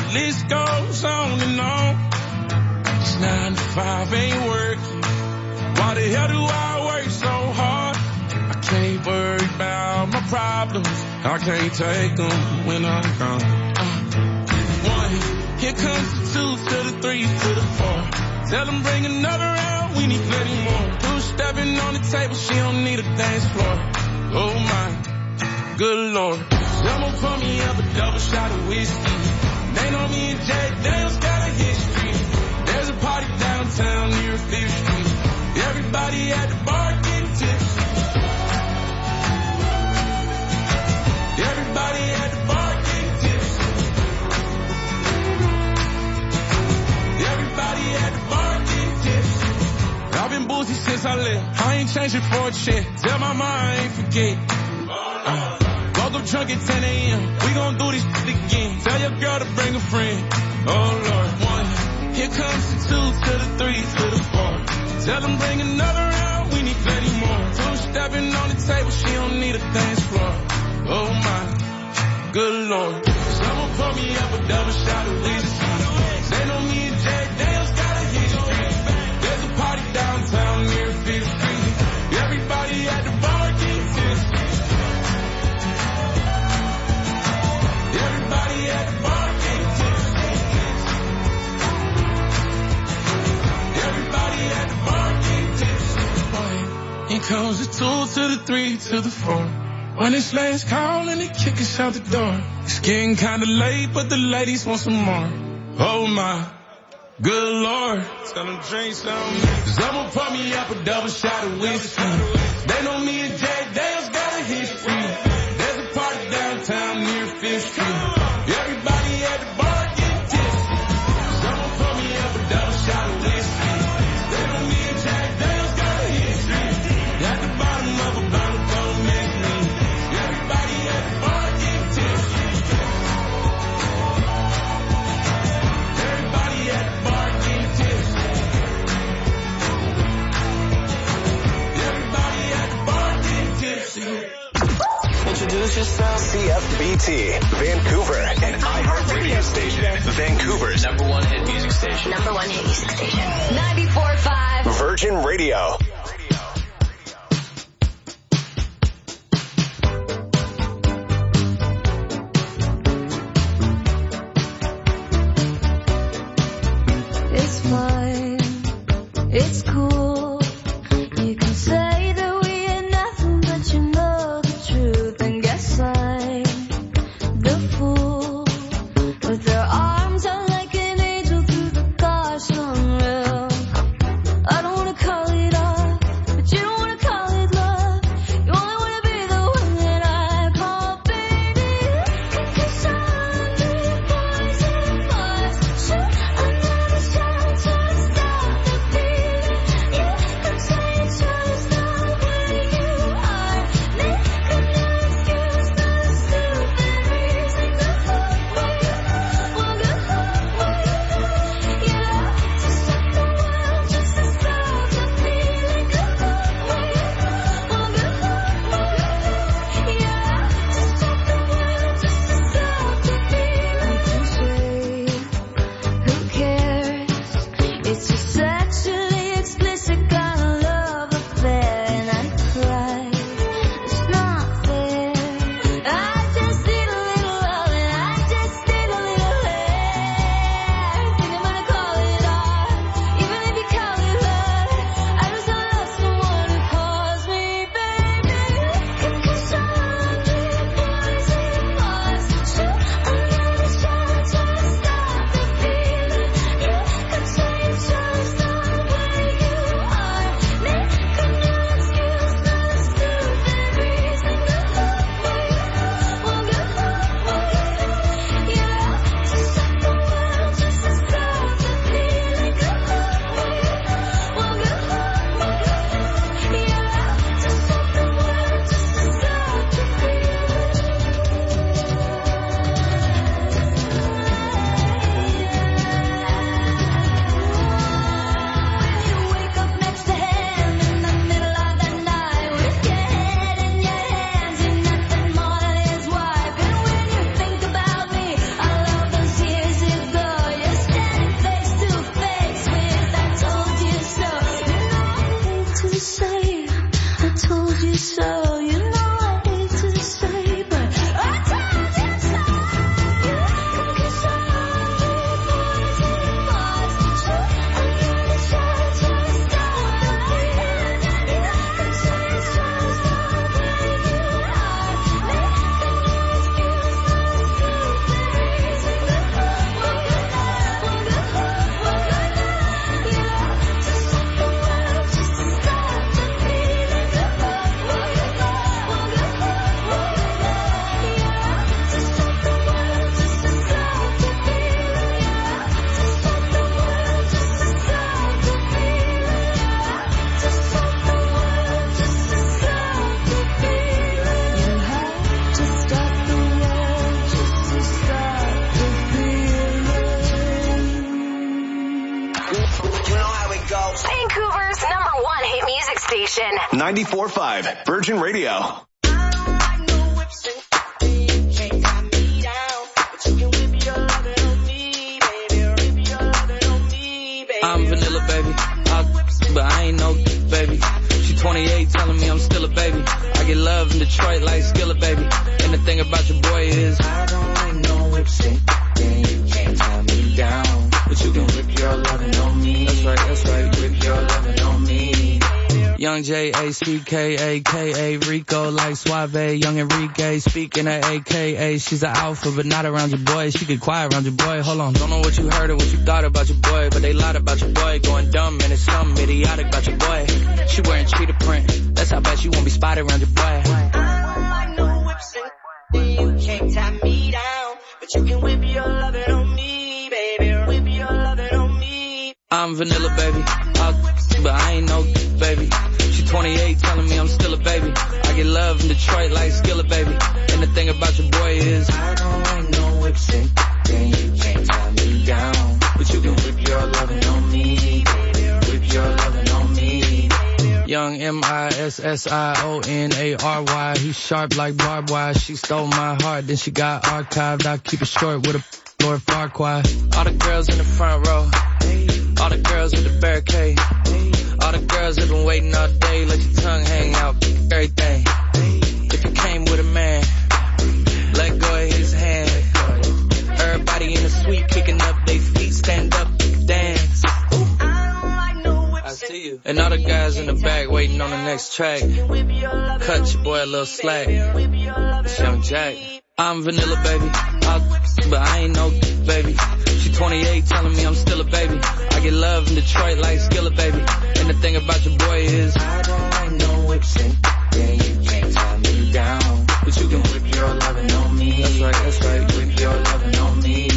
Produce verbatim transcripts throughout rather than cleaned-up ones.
list goes on and on. This nine to five ain't working. Why the hell do I work so hard? I can't worry about my problems. I can't take them when I'm gone. Uh, one, here comes the two to the three to the four. Tell them bring another round, we need plenty more. Two stepping on the table, she don't need a dance floor. Oh my, good lord. Someone pour me up a double shot of whiskey. They know me and Jack Daniels got a history. There's a party downtown near Fifth Street. Everybody at the bar getting tipsy. Everybody at the bar getting tipsy. Everybody at the bar getting tipsy. I've been boozy since I left. I ain't changing for a check. Tell my mama I ain't forget. Uh, woke up drunk at ten a.m. We gon' do this shit again. Tell your girl to bring a friend. Oh Lord, one. Here comes the two to the three to the four. Tell them bring another round, we need plenty more. Two stepping on the table, she don't need a dance floor. Oh my, good lord. Someone pour me up a double shot of whiskey. They know me and Jack Daniels got a history. There's a party downtown near Fifth Street. Everybody at the bar getting tipsy. Everybody at the bar getting tipsy. Everybody at the bar getting tipsy. Here comes the two to the three to the four. When it's last call and they kick us out the door. It's getting kinda late, but the ladies want some more. Oh my, good lord. Tell them drink some. Someone pour me up a double shot of whiskey. They know me and Jack Daniels got a history. There's a party downtown near Fifth Street. Everybody at the bar getting tipsy. Someone pour me up a double shot of whiskey. They know me and Jack Daniels got a history. At the bottom of a bottle, don't make me. Everybody at the bar getting tipsy. Everybody at the bar getting tipsy. Everybody at the bar getting tipsy. Introduce yourself. C F B T, Vancouver, an iHeart radio station. Vancouver's number one hit music station. Number one hit music station. ninety-four point five. Virgin Radio. It's fine, it's cool. You can say that we ain't nothing, but you know the truth. And guess I'm the fool with their arms out like an angel through the car sunroof. I don't wanna call it art, station. ninety-four point five Virgin Radio. I'm vanilla, baby. I, but I ain't no baby. She twenty-eight telling me I'm still a baby. I get love in Detroit like Skillet, baby. And the thing about your boy is I don't like no whipstick. Then you can't tie me down. But you can whip your lovin' on me. That's right, that's right. Whip your lovin' on me. Young J A C K A K A Rico like Suave. Young Enrique speaking at A K A. She's an alpha but not around your boy. She get quiet around your boy. Hold on, don't know what you heard or what you thought about your boy, but they lied about your boy. Going dumb and it's something idiotic about your boy. She wearing cheetah print. That's how bad she won't be spotted around your boy. I don't like no whips and you can't tie me down, but you can whip your lovin' on me, baby. Whip your lovin' on me. I'm vanilla, baby. I, but I ain't no baby. She twenty-eight telling me I'm still a baby. I get love in Detroit like Skillet, baby. And the thing about your boy is I don't like no whipstick. Then you can't tie me down, but you can whip your lovin' on me, baby. Whip your lovin' on me. Young M I S S I O N A R Y. He's sharp like barbed wire. She stole my heart, then she got archived. I keep it short with a Lord Farquaad. All the girls in the front row, all the girls with the barricade, all the girls have been waiting all day. Let your tongue hang out, everything. If you came with a man, let go of his hand. Everybody in the suite kicking up their feet, stand up, dance. I see you. And all the guys in the back waiting on the next track. Cut your boy a little slack. It's Young Jack. I'm vanilla, baby. I, but I ain't no baby. She twenty-eight telling me I'm still a baby. I get love in Detroit like Skillet, baby. And the thing about your boy is I don't like no whipstick. Then you can't tie me down, but you can whip your lovin' on me. That's right, that's right. Whip your lovin' on me.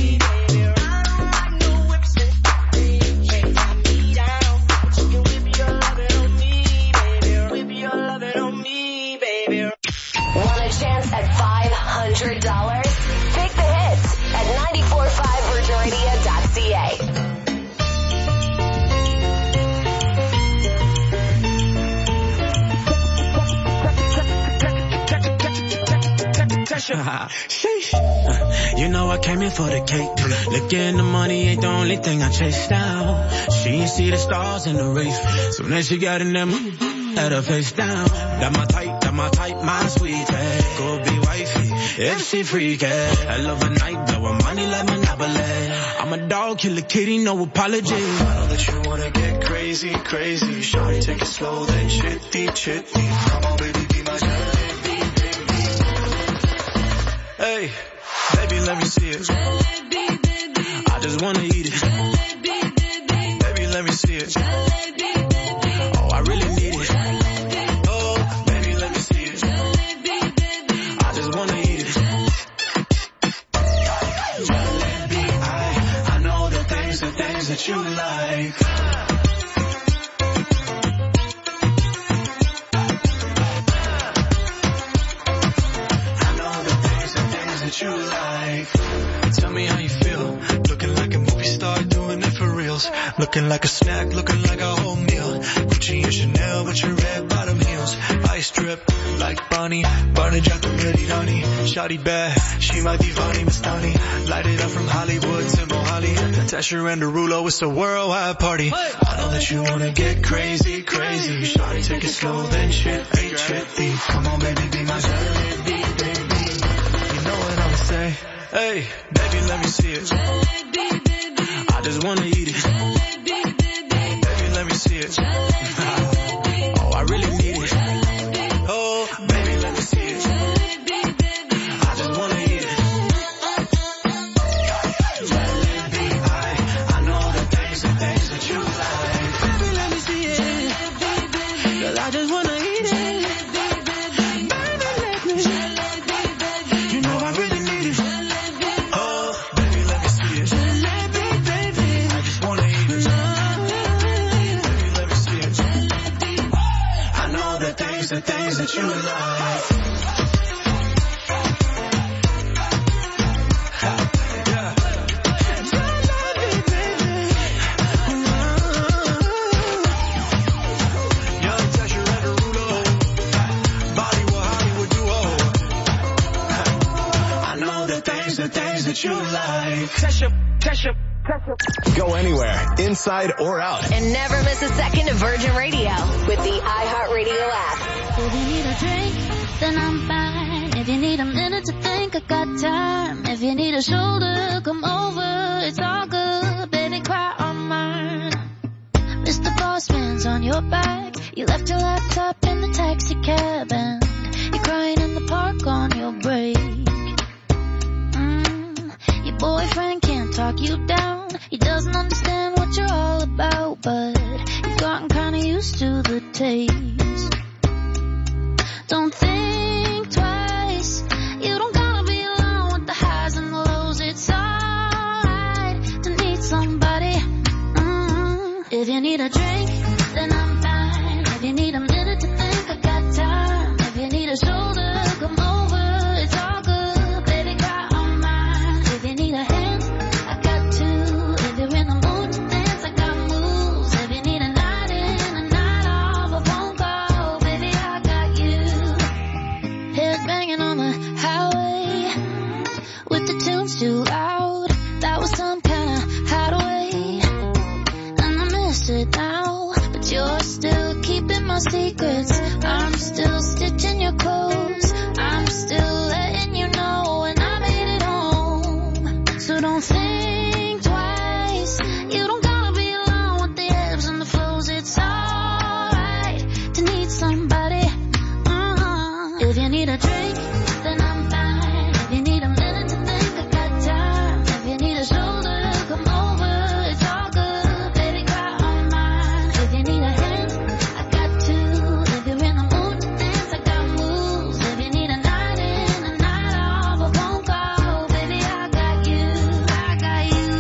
Want a chance at five hundred dollars? Take the hits at nine four five virgin radio dot c a. You know I came in for the cake. Looking the money ain't the only thing I chased down. She ain't see the stars in the race. So then she got in them, had her face down. That my type, that my type, my sweet. Go be wifey, if she freaky. I love a night, blowing money like Monopoly. I'm a dog, kill a kitty, no apology. I know that you wanna get crazy, crazy. Shawty, take it slow, then chitty, chitty. Come on, baby, be my jalebi, baby. Hey, baby, let me see it. I just wanna eat it. Baby, let me see it. Oh, I really need it. Oh, baby, let me see it. I just wanna eat it. Jalebi, I, I know the things, the things that you like. You like. Tell me how you feel. Looking like a movie star, doing it for reals. Looking like a snack, looking like a whole meal. Gucci and Chanel with your red bottom heels. Ice drip like Bonnie. Barney Jack ready, honey. Shawty bad, she might be funny, Mastani. Light it up from Hollywood to Mohali. Tasha and Derulo, it's a worldwide party. Hey. I know that you wanna get crazy, crazy. Shawty, take it slow, then chitty, chitty. Come on, baby, be my jalebi, baby. Say, hey, baby, let me see it. I just wanna eat it. Baby, let me see it. Oh, I really need it. Oh, baby, let me see it. I just wanna eat it. Jalebi, I, I know the things, the things that you like. Baby, let me see it. Girl, I just wanna eat it. The things that you like. Young Tasha and things, the things that you like. Catch up, catch up. Go anywhere, inside or out. And never miss a second of Virgin Radio with the iHeartRadio app. If you need a drink, then I'm fine. If you need a minute to think, I got time. If you need a shoulder, come over. It's all good, baby, cry on mine. Mister Bossman's on your back. You left your laptop in the taxi cab and you're crying in the park on your break. Mm, your boyfriend can't talk you down. He doesn't understand what you're all about, but you've gotten kinda used to the taste. Don't think twice. You don't gotta be alone with the highs and the lows. It's alright to need somebody. Mm-hmm. If you need a drink, then I'm fine. If you need a minute to think, I got time. If you need a shoulder, come over. It's all good, baby, cry on mine. If you need a hand, I got two. If you're in the mood to dance, I got moves. If you need a night in, a night off, a phone call, baby, I got you. Head banging on the highway with the tunes too loud. That was some kind of hideaway, and I miss it now. But you're still keeping my secrets. I'm still stitching your clothes. I'm still letting you know when I made it home. So don't think twice. You don't gotta be alone with the ebbs and the flows. It's alright to need somebody. Uh-huh. If you need a drink, then I'm fine. If you need a minute to think, I got time. If you need a shoulder, come over. It's all good, baby, cry on mine. If you need a hand, I got two. If you're in the mood to dance, I got moves. If you need a night in, a night off, a phone call, baby, I got you. I got you.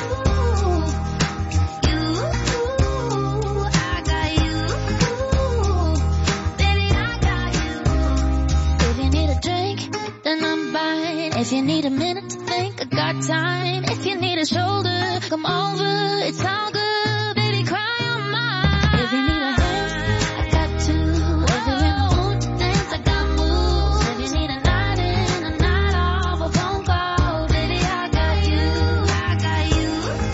You. I got you. Baby, I got you. If you need a drink, then I'm fine. If you need a minute to think, I got time. If you need a shoulder, come over. It's all good, baby, cry on mine. If you need a hand, I got two. If you're in the mood to dance, I got moves. If you need a night in, a night off, a phone call, baby, I got you. I got you.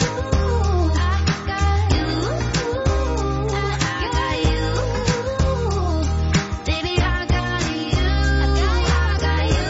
I got you. I got you. Baby, I got you. I got you.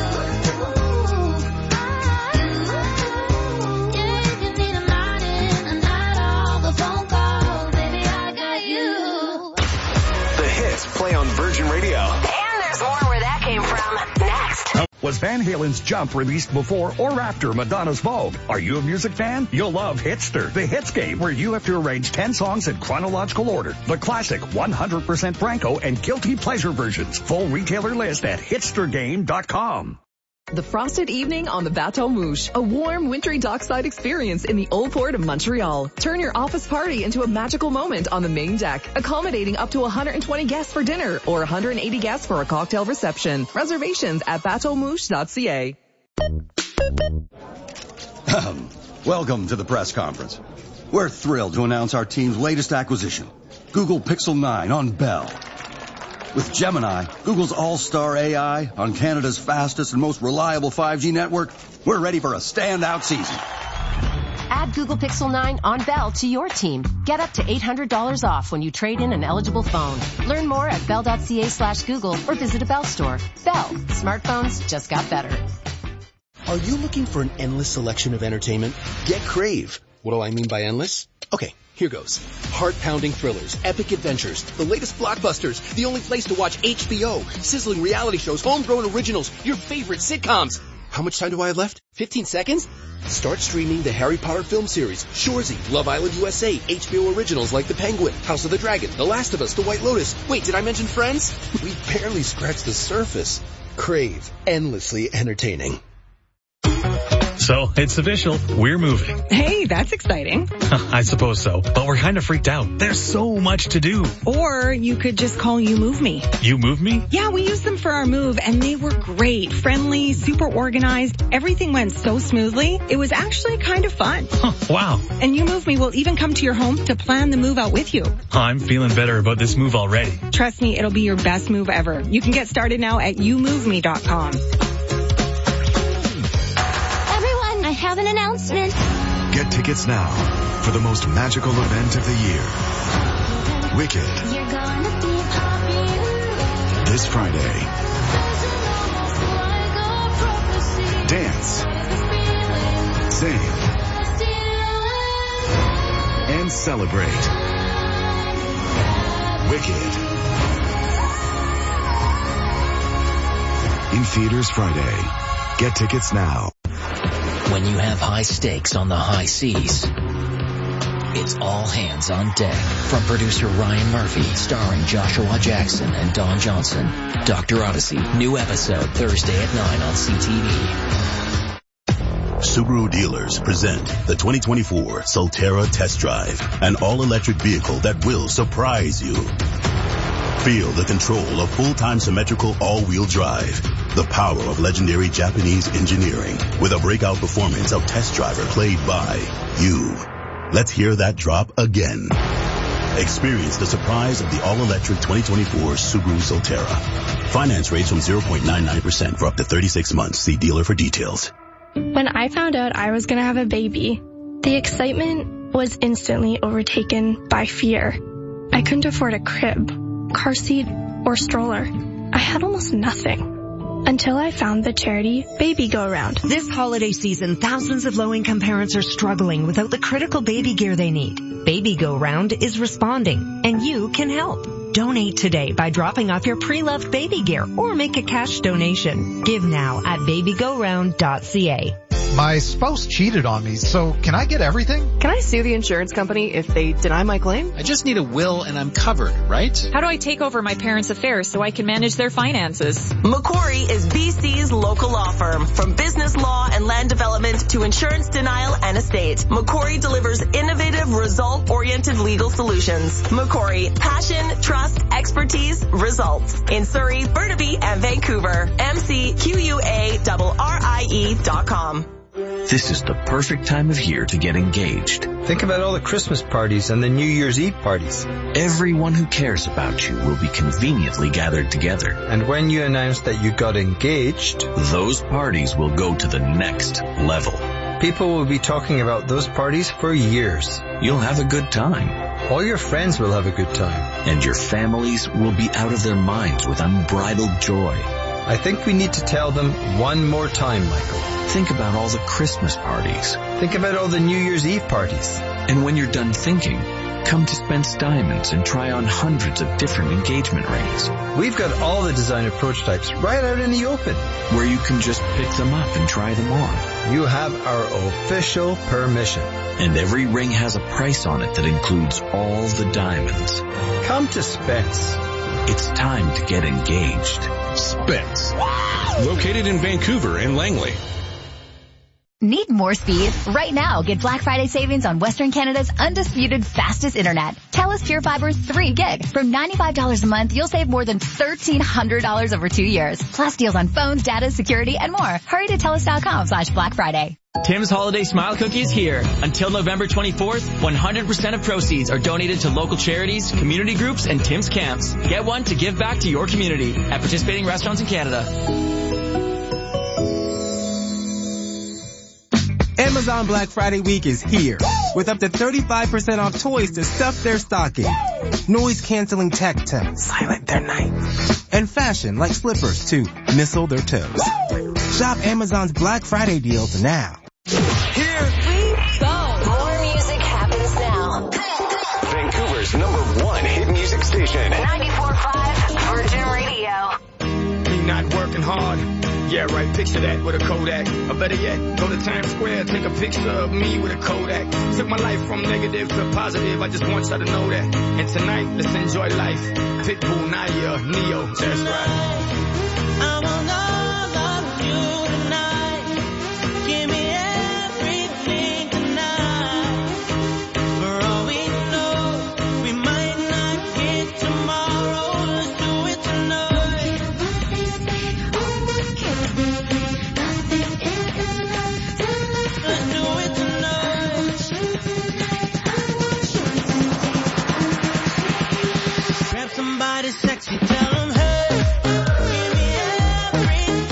Yeah, if you need a night in, a night off, a phone call, baby, I got you. The hits play on Virgin Radio. And there's more where that came from. Next. Was Van Halen's Jump released before or after Madonna's Vogue? Are you a music fan? You'll love Hitster, the hits game where you have to arrange ten songs in chronological order. The classic one hundred percent Franco and guilty pleasure versions. Full retailer list at hitster game dot com. The frosted evening on the Bateau Mouche, a warm, wintry dockside experience in the Old Port of Montreal. Turn your office party into a magical moment on the main deck, accommodating up to one hundred twenty guests for dinner or one hundred eighty guests for a cocktail reception. Reservations at bateau mouche dot c a. Welcome to the press conference. We're thrilled to announce our team's latest acquisition, Google Pixel nine on Bell. With Gemini, Google's all-star A I, on Canada's fastest and most reliable five G network, we're ready for a standout season. Add Google Pixel nine on Bell to your team. Get up to eight hundred dollars off when you trade in an eligible phone. Learn more at bell dot c a slash Google or visit a Bell store. Bell. Smartphones just got better. Are you looking for an endless selection of entertainment? Get Crave. What do I mean by endless? Okay, here goes. Heart-pounding thrillers, epic adventures, the latest blockbusters, the only place to watch H B O, sizzling reality shows, homegrown originals, your favorite sitcoms. How much time do I have left? fifteen seconds? Start streaming the Harry Potter film series, Shoresy, Love Island U S A, H B O originals like The Penguin, House of the Dragon, The Last of Us, The White Lotus. Wait, did I mention Friends? We barely scratched the surface. Crave. Endlessly entertaining. So, it's official. We're moving. Hey, that's exciting. I suppose so, but we're kind of freaked out. There's so much to do. Or you could just call You Move Me. You Move Me? Yeah, we used them for our move, and they were great. Friendly, super organized. Everything went so smoothly. It was actually kind of fun. Huh, wow. And You Move Me will even come to your home to plan the move out with you. I'm feeling better about this move already. Trust me, it'll be your best move ever. You can get started now at you move me dot com. have an announcement. Get tickets now for the most magical event of the year. Wicked. You're gonna be popular. This Friday. Dance. Sing. And celebrate. Wicked. In theaters Friday. Get tickets now. When you have high stakes on the high seas, it's all hands on deck. From producer Ryan Murphy, starring Joshua Jackson and Don Johnson. Doctor Odyssey, new episode Thursday at nine on C T V. Subaru dealers present the twenty twenty-four Solterra Test Drive, an all-electric vehicle that will surprise you. Feel the control of full-time symmetrical all-wheel drive, the power of legendary Japanese engineering, with a breakout performance of Test Driver played by you. Let's hear that drop again. Experience the surprise of the all-electric twenty twenty-four Subaru Solterra. Finance rates from zero point nine nine percent for up to thirty-six months. See dealer for details. When I found out I was going to have a baby, the excitement was instantly overtaken by fear. I couldn't afford a crib, car seat, or stroller. I had almost nothing. Until I found the charity Baby Go Round. This holiday season, thousands of low-income parents are struggling without the critical baby gear they need. Baby Go Round is responding, and you can help. Donate today by dropping off your pre-loved baby gear or make a cash donation. Give now at baby go round dot c a. My spouse cheated on me, so can I get everything? Can I sue the insurance company if they deny my claim? I just need a will and I'm covered, right? How do I take over my parents' affairs so I can manage their finances? McCory is B C's local law firm. From business law and land development to insurance denial and estate, McCory delivers innovative, result-oriented legal solutions. McCory, passion, trust, expertise, results. In Surrey, Burnaby, and Vancouver. M C Q U A R R I E dot com. This is the perfect time of year to get engaged. Think about all the Christmas parties and the New Year's Eve parties. Everyone who cares about you will be conveniently gathered together. And when you announce that you got engaged, those parties will go to the next level. People will be talking about those parties for years. You'll have a good time. All your friends will have a good time. And your families will be out of their minds with unbridled joy. I think we need to tell them one more time, Michael. Think about all the Christmas parties. Think about all the New Year's Eve parties. And when you're done thinking, come to Spence Diamonds and try on hundreds of different engagement rings. We've got all the designer prototypes right out in the open, where you can just pick them up and try them on. You have our official permission. And every ring has a price on it that includes all the diamonds. Come to Spence. It's time to get engaged. Spence. Located in Vancouver and Langley. Need more speed? Right now, get Black Friday savings on Western Canada's undisputed fastest internet. TELUS PureFiber three gig. From ninety-five dollars a month, you'll save more than thirteen hundred dollars over two years. Plus deals on phones, data, security, and more. Hurry to TELUS.com slash Black Friday. Tim's Holiday Smile Cookie is here. Until November twenty-fourth, one hundred percent of proceeds are donated to local charities, community groups, and Tim's camps. Get one to give back to your community at participating restaurants in Canada. Amazon Black Friday week is here with up to thirty-five percent off toys to stuff their stocking. Noise-canceling tech to silent their night. And fashion like slippers to missile their toes. Shop Amazon's Black Friday deals now. Here we go. More music happens now. Vancouver's number one hit music station. ninety-four point five Virgin Radio. Me not working hard. Yeah, right, picture that with a Kodak. Or better yet, go to Times Square, take a picture of me with a Kodak. Took my life from negative to positive, I just want y'all to know that. And tonight, let's enjoy life. Pitbull, Nadia, Neo, that's right. I want all of you tonight. Give me everything tonight. For all we know, we might not get tomorrow. Let's do it tonight. Somebody sexy, tell them, hey, give me everything.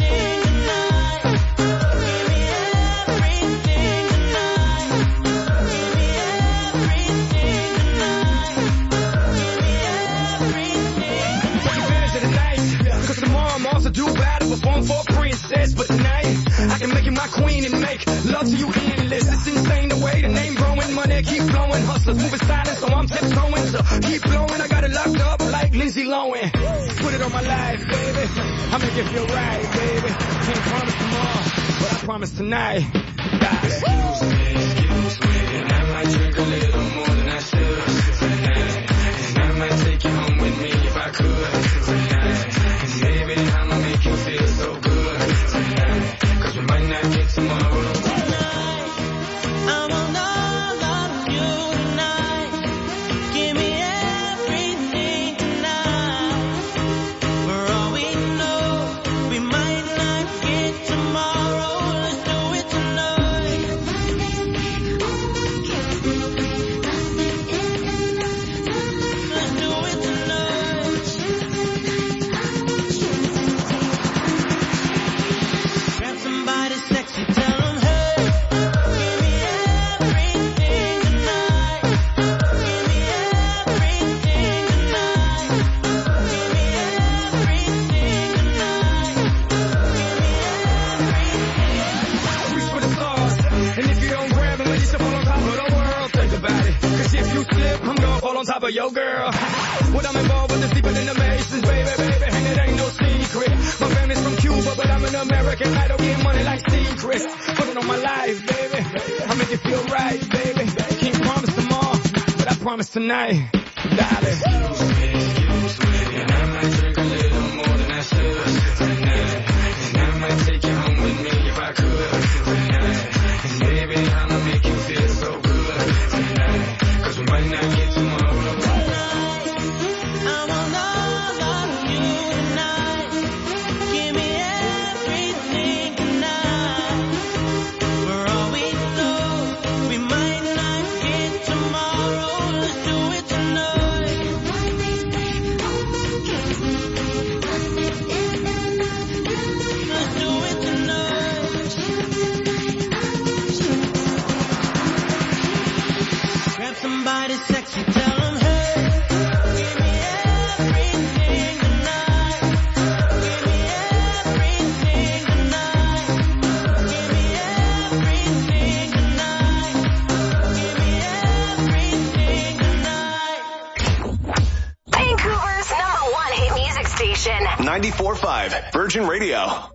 Love to you endless. It's insane the way the name growing, money keep flowing. Hustlers moving silent, so I'm tiptoeing. So keep blowing, I got it locked up like Lindsay Lohan. Put it on my life, baby. I make it feel right, baby. Can't promise tomorrow, but I promise tonight. God. Excuse me, excuse me, and I might drink a little more than I should tonight. And I might take you home with me if I could tonight. And baby, I'ma make you feel so good tonight. Cause we might not get tomorrow. Top of your girl. What I'm involved with is deeper than the Masons, baby, baby, and it ain't no secret. My family's from Cuba, but I'm an American. I don't get money like secrets. Put it on my life, baby. I make it feel right, baby. Can't promise tomorrow, but I promise tonight, darling. Excuse me, excuse me, and I might drink a little more than I should tonight. And I might take you home with me if I could tonight. And baby, I'ma make you feel so good tonight. Cause we might not get tomorrow. Somebody sexy, tell them, hey, give me everything tonight. Give me everything tonight. Give me everything tonight. Give me everything tonight. Vancouver's number one hit music station. ninety-four point five Virgin Radio.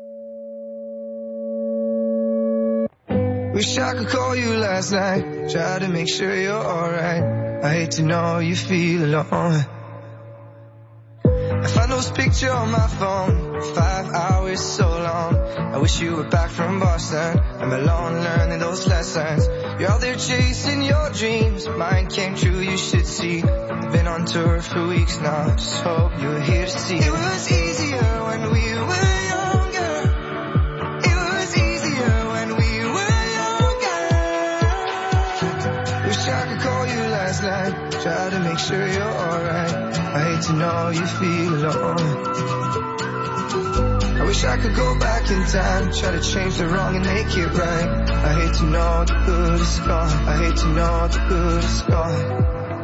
Wish I could call you last night, try to make sure you're alright. I hate to know you feel alone. I found those pictures on my phone, five hours so long. I wish you were back from Boston, I'm alone learning those lessons. You're out there chasing your dreams, mine came true, you should see. I've been on tour for weeks now, just hope you're here to see. It was easier when we were younger. It was easier when we were Wish I could call you last night, try to make sure you're alright. I hate to know you feel alone. I wish I could go back in time, try to change the wrong and make it right. I hate to know the good is gone, I hate to know the good is gone.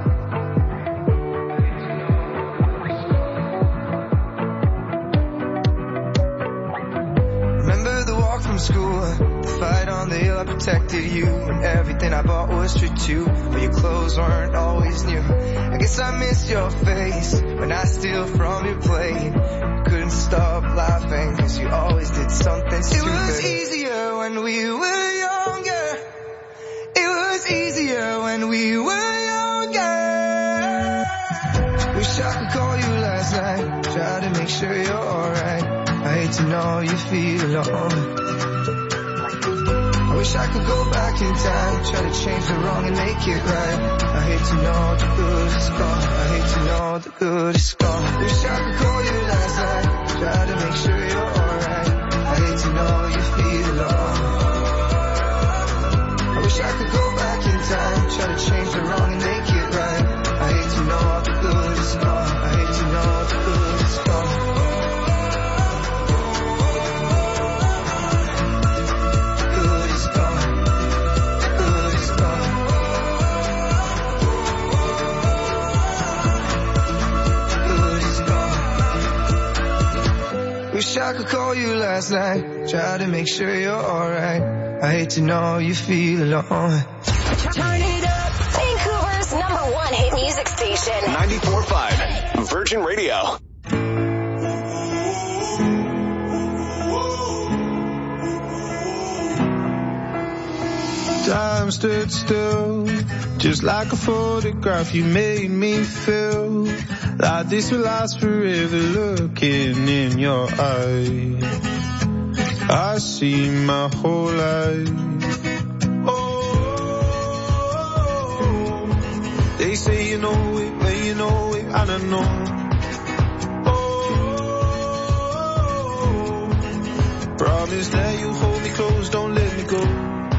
From school, the fight on the hill, I protected you, and everything I bought was true too, but your clothes weren't always new. I guess I miss your face when I steal from your plate. Couldn't stop laughing cause you always did something stupid. It was easier when we were younger. It was easier when we were younger. Wish I could call you last night, try to make sure you're alright. I hate to know you feel alone. I wish I could go back in time, try to change the wrong and make it right. I hate to know the good is gone, I hate to know the good is gone. Wish I could call you last night, try to make sure you're alright. I hate to know you feel alone. I wish I could go back in time, try to change the wrong and make it right. I hate to know the good is gone, I hate to know the good is gone. Wish I I called you last night, tried to make sure you're alright. I hate to know you feel alone. Turn it up. Vancouver's number one hit music station. ninety-four point five Virgin Radio. Time stood still, just like a photograph. You made me feel like this will last forever. Looking in your eyes, I see my whole life. Oh, they say you know it, when you know it, I don't know. Oh, promise that you hold me close, don't let me go.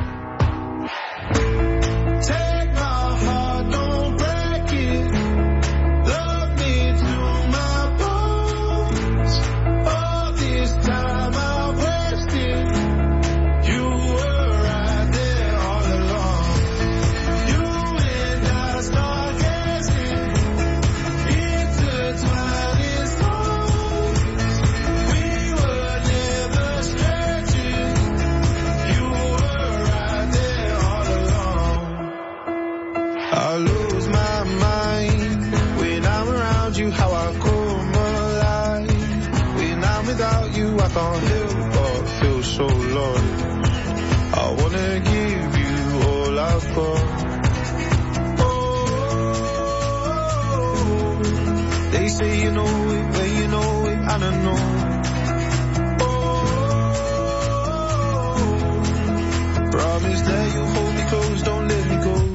Can't help but feel so lost. I wanna give you all I've got. Oh, they say you know it, when you know it, I don't know. Oh, promise that you hold me close, don't let me go.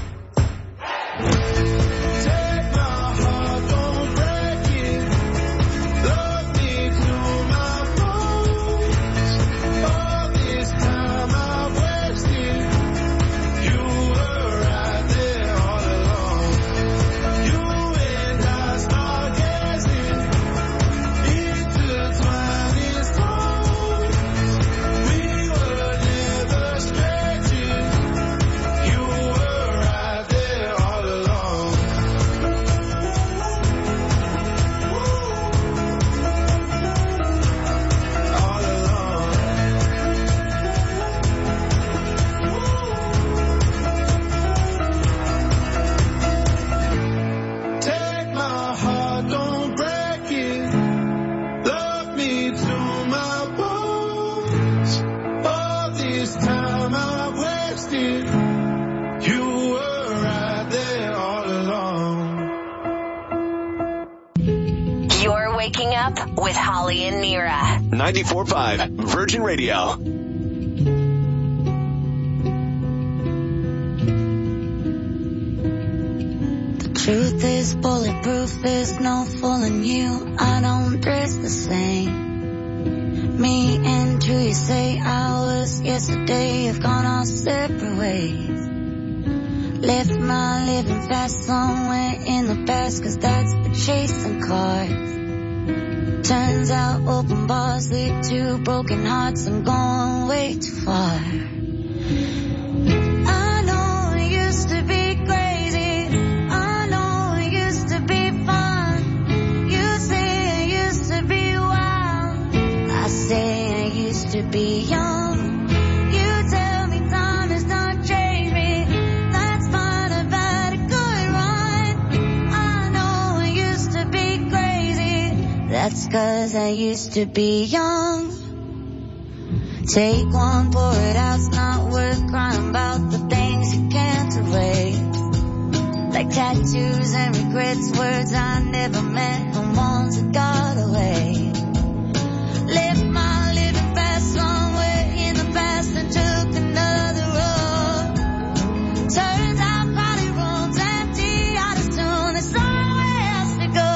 With Holly and Nira. ninety-four point five Virgin Radio. The truth is bulletproof, there's no fooling you. I don't dress the same. Me and who you say I was yesterday have gone our separate ways. Left my living fast somewhere in the past, cause that's the chasing card. Turns out open bars lead to broken hearts. I'm going way too far. I know it used to be crazy. I know it used to be fun. You say it used to be wild. I say I used to be young. You tell me time has not changed me. That's fine, I've had a good run. I know it used to be crazy. That's cause I used to be young. Take one, pour it out, it's not worth crying about the things you can't erase. Like tattoos and regrets, words I never meant, and ones that got away. Left my living fast somewhere in the past and took another road. Turns out party rooms empty out as soon as somewhere else to go.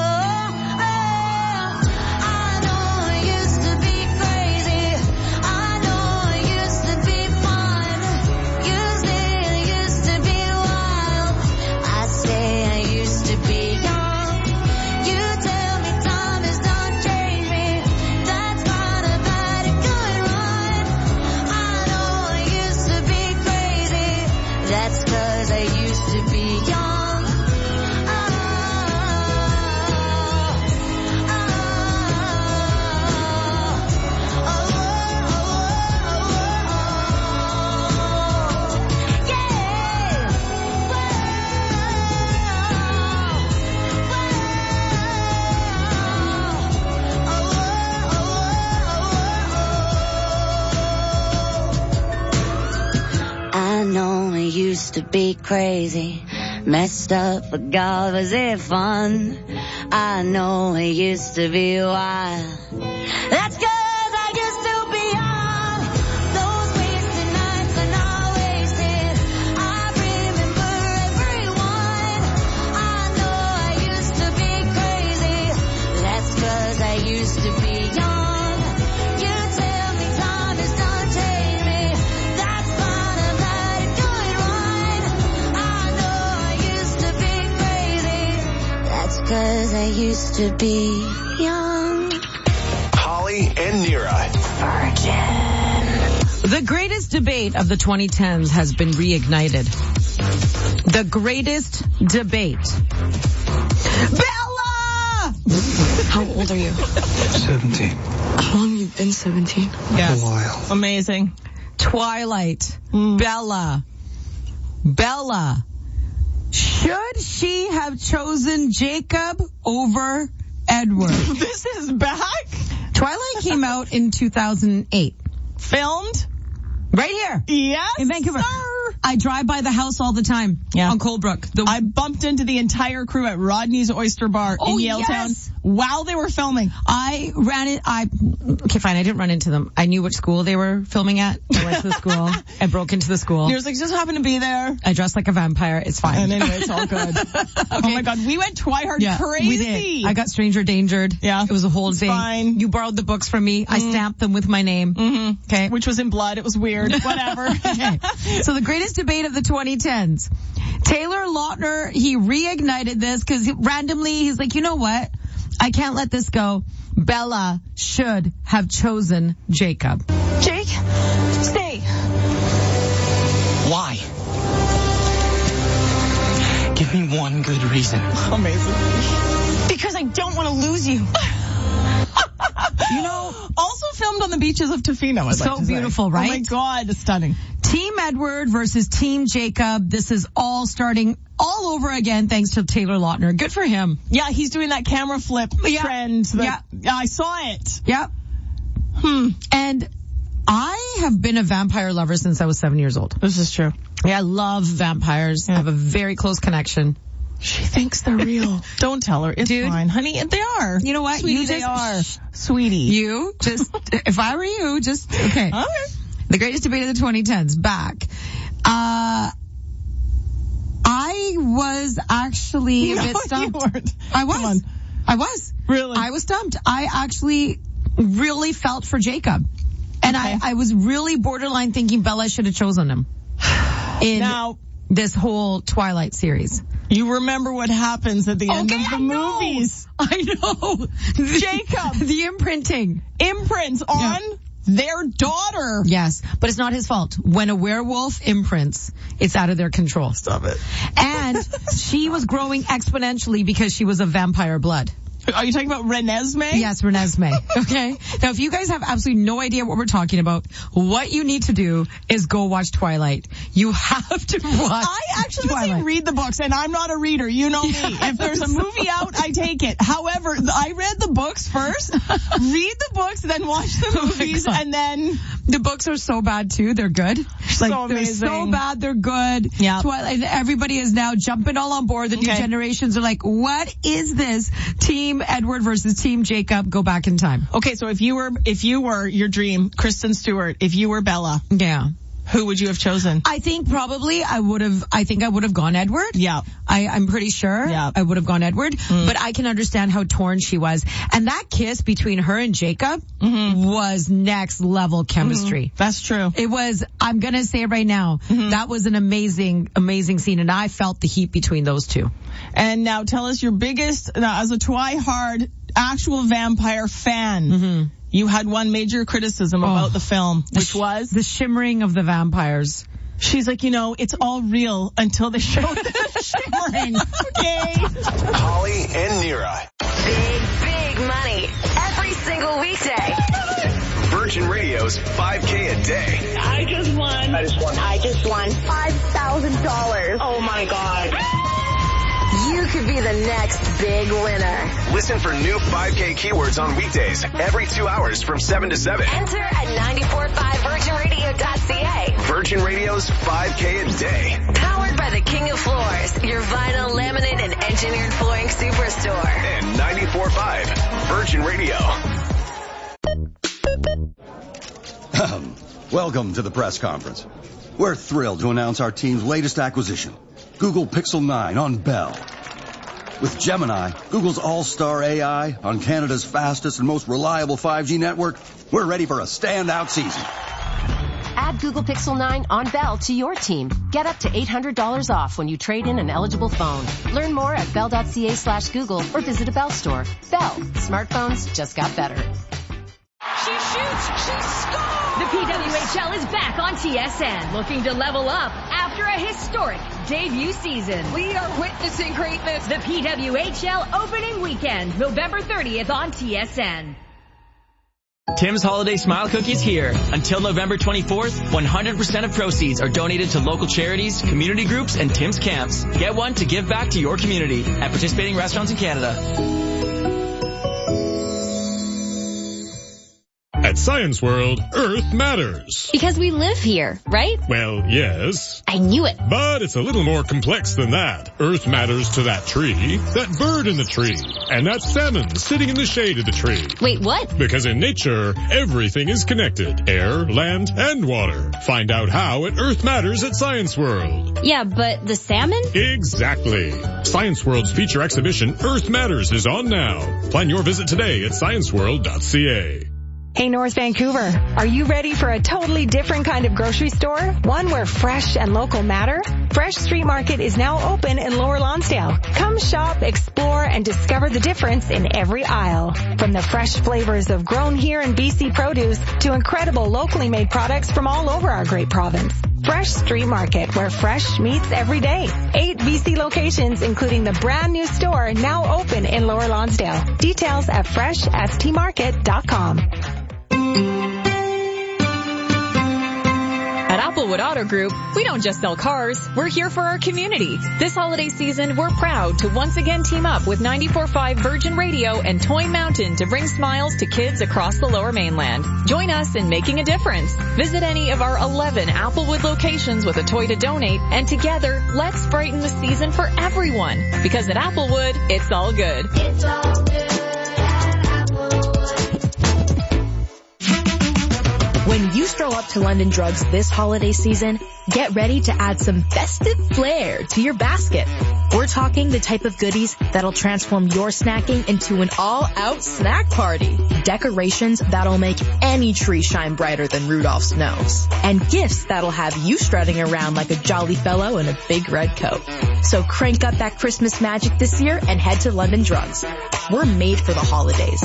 You I know it used to be crazy, messed up, but God, was it fun? I know it used to be wild. That's 'cause I used to be young. Those wasted nights are not wasted. I remember everyone. I know I used to be crazy. That's 'cause I used to be young. You tell me time has done changed me. That's fine, I've had a good run. I know I used to be crazy. That's 'cause I used to be young. Holly and Nira. Virgin. The greatest debate of the twenty tens has been reignited. The greatest debate. Bella! How old are you? seventeen. How long have you been seventeen? Yes. A while. Amazing. Twilight. Bella. Bella. Should she have chosen Jacob over Edward? This is back? Twilight came out in two thousand eight. Filmed? Right here. Yes, in Vancouver. sir. I drive by the house all the time. Yeah. On Coldbrook. The- I bumped into the entire crew at Rodney's Oyster Bar Oh, in Yaletown yes. while they were filming. I ran it. I okay, fine. I didn't run into them. I knew which school they were filming at. I went to the school. I broke into the school. Yours like just happened to be there. I dressed like a vampire. It's fine. And anyway, it's all good. Oh my God, we went Twihard Yeah, crazy. we did. I got stranger dangered. Yeah, it was a whole it's thing. Fine. You borrowed the books from me. Mm. I stamped them with my name. Mm-hmm. Okay, which was in blood. It was weird. Whatever. Okay. So the greatest debate of the twenty tens. Taylor Lautner, he reignited this because randomly he's like, you know what? I can't let this go. Bella should have chosen Jacob. Jake, stay. Why? Give me one good reason. Amazing. Because I don't want to lose you. You know, also filmed on the beaches of Tofino. I'd So like to beautiful, say. right? Oh my God, stunning. Team Edward versus Team Jacob. This is all starting all over again thanks to Taylor Lautner. Good for him. Yeah, he's doing that camera flip Yeah. trend. That, Yeah. yeah, I saw it. Yep. Hmm. And I have been a vampire lover since I was seven years old. This is true. Yeah, I love vampires. I have a very close connection. She thinks they're real. Don't tell her. It's Dude. fine. Honey, they are. You know what? Sweetie, You they just- are. Shh. Sweetie. You just, if I were you, just, okay. Okay. The greatest debate of the twenty tens, back. Uh, I was actually a No, bit stumped. you weren't. I was. Come on. I was. Really? I was stumped. I actually really felt for Jacob. And Okay. I, I was really borderline thinking Bella should have chosen him in Now, this whole Twilight series. you remember what happens at the end Okay, of the I know. movies. I know. Jacob. The imprinting. Imprints on Yeah. their daughter. Yes, but it's not his fault. When a werewolf imprints, it's out of their control. Stop it. And she was growing exponentially because she was of vampire blood. Are you talking about Renesmee? Yes, Renesmee. Okay. Now, if you guys have absolutely no idea what we're talking about, what you need to do is go watch Twilight. You have to watch I actually would say Twilight. read the books, and I'm not a reader. You know me. If there's a movie out, I take it. However, I read the books first, read the books, then watch the Oh my movies, God. and then The books are so bad too. They're good. Like, so they're amazing. so bad. They're good. Yeah. Twilight. Everybody is now jumping all on board. The new Okay. generations are like, what is this? Team Edward versus Team Jacob. Go back in time. Okay, so if you were, if you were your dream, Kristen Stewart, if you were Bella, Yeah. who would you have chosen? I think probably I would have, I think I would have gone Edward. Yeah. I, I'm pretty sure Yeah. I would have gone Edward, Mm. but I can understand how torn she was. And that kiss between her and Jacob Mm-hmm. was next level chemistry. That's true. It was, I'm going to say it right now, Mm-hmm. that was an amazing, amazing scene. And I felt the heat between those two. And now tell us your biggest, now as a Twihard actual vampire fan, Mm-hmm. you had one major criticism Oh. about the film, The which sh- was, the shimmering of the vampires. she's like, you know, it's all real until they show the shimmering. Okay. Holly and Nira. Big, big money every single weekday. Virgin Radio's five K a day. I just won. I just won. I just won five thousand dollars. Oh my God. You could be the the next big winner. Listen for new five K keywords on weekdays every two hours from seven to seven. Enter at nine four five virgin radio dot c a. Virgin Radio's five K a day. Powered by the King of Floors, your vinyl, laminate, and engineered flooring superstore. And ninety-four point five Virgin Radio. Welcome to the press conference. We're thrilled to announce our team's latest acquisition, Google Pixel nine on Bell. With Gemini, Google's all-star A I, on Canada's fastest and most reliable five G network, we're ready for a standout season. Add Google Pixel nine on Bell to your team. Get up to eight hundred dollars off when you trade in an eligible phone. Learn more at bell.ca slash Google or visit a Bell store. Bell. Smartphones just got better. She shoots. She scores. The P W H L is back on T S N, looking to level up after a historic debut season. We are witnessing greatness. The P W H L opening weekend, November thirtieth on T S N. Tim's Holiday Smile Cookies here. Until November twenty-fourth, one hundred percent of proceeds are donated to local charities, community groups, and Tim's camps. Get one to give back to your community at participating restaurants in Canada. At Science World, Earth matters. Because we live here, right? Well, yes. I knew it. But it's a little more complex than that. Earth matters to that tree, that bird in the tree, and that salmon sitting in the shade of the tree. Wait, what? Because in nature, everything is connected. Air, land, and water. Find out how at Earth Matters at Science World. Yeah, but the salmon? Exactly. Science World's feature exhibition, Earth Matters, is on now. Plan your visit today at science world dot c a. Hey North Vancouver, are you ready for a totally different kind of grocery store? One where fresh and local matter? Fresh Street Market is now open in Lower Lonsdale. Come shop, explore, and discover the difference in every aisle. From the fresh flavors of grown here in B C produce to incredible locally made products from all over our great province. Fresh Street Market, where fresh meets every day. Eight B C locations, including the brand new store now open in Lower Lonsdale. Details at fresh s t market dot com. At Applewood Auto Group, we don't just sell cars, we're here for our community. This holiday season, we're proud to once again team up with ninety-four point five Virgin Radio and Toy Mountain to bring smiles to kids across the Lower Mainland. Join us in making a difference. Visit any of our eleven Applewood locations with a toy to donate, and together, let's brighten the season for everyone. Because at Applewood, it's all good. It's all good. When you stroll up to London Drugs this holiday season, get ready to add some festive flair to your basket. We're talking the type of goodies that'll transform your snacking into an all-out snack party. Decorations that'll make any tree shine brighter than Rudolph's nose. And gifts that'll have you strutting around like a jolly fellow in a big red coat. So crank up that Christmas magic this year and head to London Drugs. We're made for the holidays.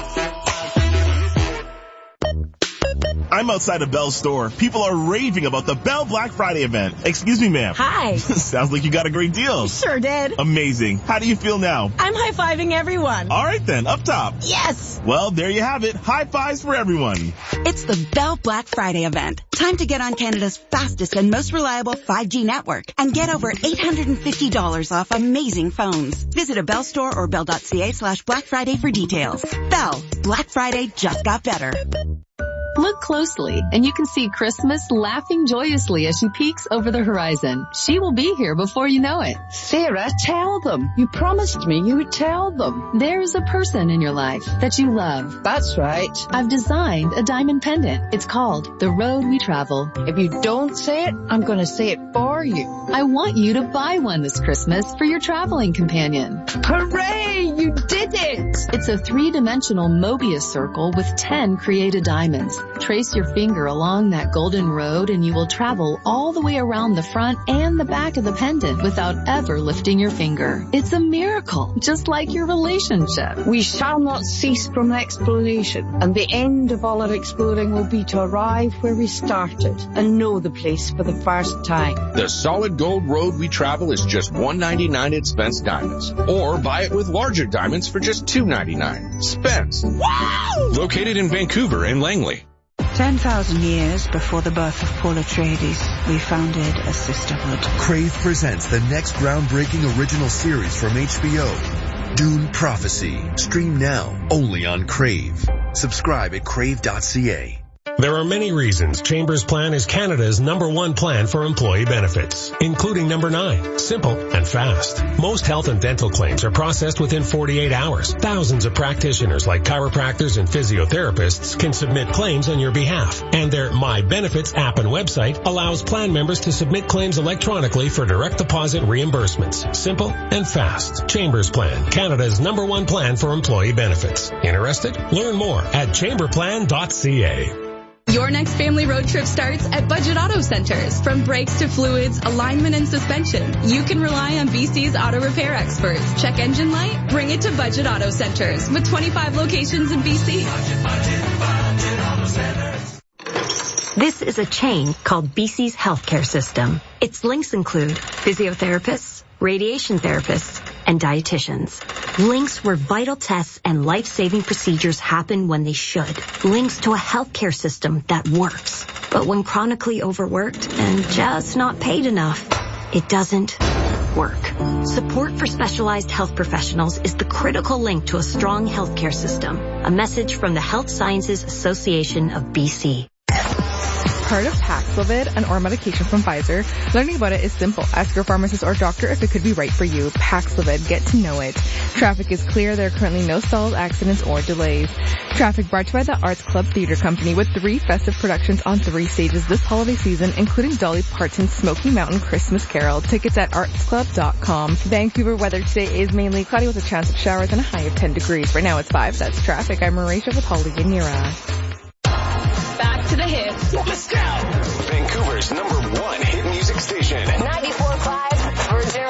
I'm outside a Bell store. People are raving about the Bell Black Friday event. Excuse me, ma'am. Hi. Sounds like you got a great deal. Sure did. Amazing. How do you feel now? I'm high-fiving everyone. All right then, up top. Yes. Well, there you have it. High fives for everyone. It's the Bell Black Friday event. Time to get on Canada's fastest and most reliable five G network and get over eight hundred fifty dollars off amazing phones. Visit a Bell store or bell.ca slash Black Friday for details. Bell. Black Friday just got better. Look closely, and you can see Christmas laughing joyously as she peeks over the horizon. She will be here before you know it. Sarah, tell them. You promised me you would tell them. There's a person in your life that you love. That's right. I've designed a diamond pendant. It's called The Road We Travel. If you don't say it, I'm going to say it for you. I want you to buy one this Christmas for your traveling companion. Hooray! You did it! It's a three-dimensional Mobius circle with ten created diamonds. Trace your finger along that golden road and you will travel all the way around the front and the back of the pendant without ever lifting your finger. It's a miracle, just like your relationship. We shall not cease from exploration, and the end of all our exploring will be to arrive where we started and know the place for the first time. The solid gold road we travel is just one ninety-nine at Spence Diamonds. Or buy it with larger diamonds for just two ninety-nine. Spence. Wow! Located in Vancouver and Langley. ten thousand years before the birth of Paul Atreides, we founded a sisterhood. Crave presents the next groundbreaking original series from H B O, Dune Prophecy. Stream now, only on Crave. Subscribe at crave dot c a. There are many reasons Chambers Plan is Canada's number one plan for employee benefits, including number nine, simple and fast. Most health and dental claims are processed within forty-eight hours. Thousands of practitioners like chiropractors and physiotherapists can submit claims on your behalf. And their My Benefits app and website allows plan members to submit claims electronically for direct deposit reimbursements. Simple and fast. Chambers Plan, Canada's number one plan for employee benefits. Interested? Learn more at chamber plan dot c a. Your next family road trip starts at Budget Auto Centers. From brakes to fluids, alignment, and suspension, you can rely on B C's auto repair experts. Check engine light? Bring it to Budget Auto Centers with twenty-five locations in B C. Budget, budget, budget Auto Centers. This is a chain called B C's healthcare system. Its links include physiotherapists, radiation therapists, and dietitians. Links where vital tests and life-saving procedures happen when they should. Links to a healthcare system that works. But when chronically overworked and just not paid enough, it doesn't work. Support for specialized health professionals is the critical link to a strong healthcare system. A message from the Health Sciences Association of B C. Part of Paxlovid, an oral medication from Pfizer. Learning about it is simple. Ask your pharmacist or doctor if it could be right for you. Paxlovid, get to know it. Traffic is clear. There are currently no stalled accidents or delays. Traffic brought to you by the Arts Club Theater Company with three festive productions on three stages this holiday season, including Dolly Parton's Smoky Mountain Christmas Carol. Tickets at arts club dot com. Vancouver weather today is mainly cloudy with a chance of showers and a high of ten degrees. Right now it's five. That's traffic. I'm Marisha with Holly and Nira. Back to the hits. Let's go. Vancouver's number one hit music station. ninety-four point five Virgin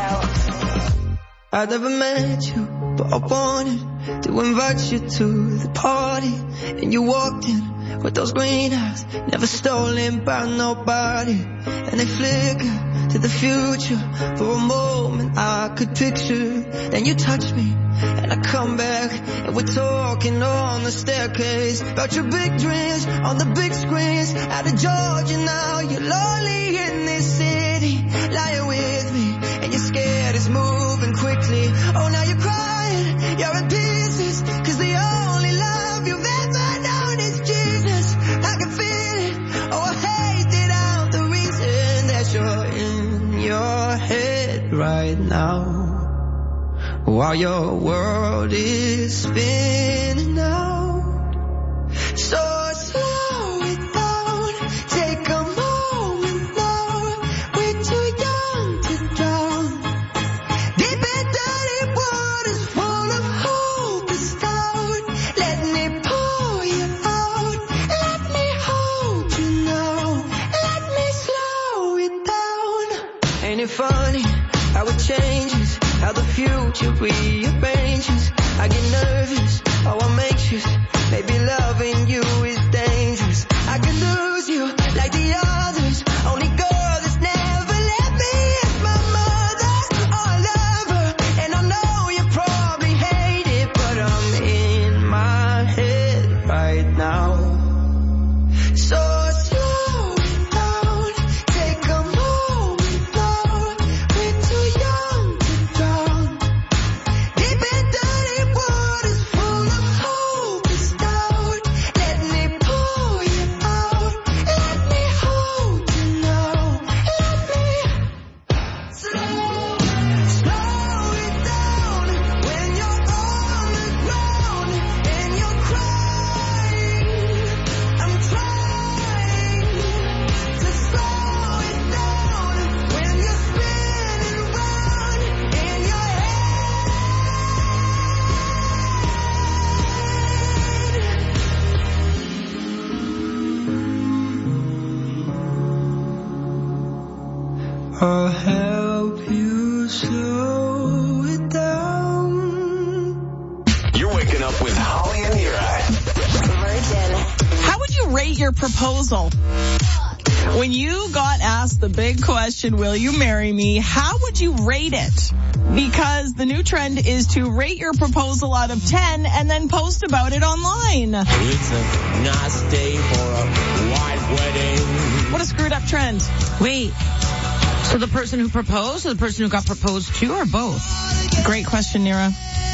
Radio. I never met you, but I wanted to invite you to the party. And you walked in with those green eyes, never stolen by nobody. And they flicker to the future. For a moment I could picture. Then you touch me and I come back, and we're talking on the staircase about your big dreams on the big screens. Out of Georgia now, you're lonely in this city, lying with me, and you're scared it's moving quickly. Oh, now you're crying, you're in pieces, cause the only love you've ever known is Jesus. I can feel it, oh, I hate that I'm the reason that you're in your head right now, while your world is spinning out. So slow it down, take a moment now. We're too young to drown. Deep and dirty waters full of hope is down. Let me pull you out. Let me hold you now. Let me slow it down. Ain't it funny how it changes, how the future rearranges? I get nervous, oh I'm anxious. Maybe loving you is dangerous. I could lose you like the others. Only girl that's never let me is my mother. Oh, I love her, and I know you probably hate it, but I'm in my head right now. So slow it down, take a moment now. We're too young to drown. Deep and dirty waters full of hope is down. Let me pull you out. Let me hold you now. Let me slow, slow it down. When you're on the ground and you're crying, I'm trying to slow it down. When you're spinning round in your I'll help you slow it down. You're waking up with Holly and Nira. Virgin. How would you rate your proposal? When you got asked the big question, will you marry me, how would you rate it? Because the new trend is to rate your proposal out of ten and then post about it online. It's a nice day for a white wedding. What a screwed up trend. Wait, so the person who proposed or the person who got proposed to or both? Great question, Nira.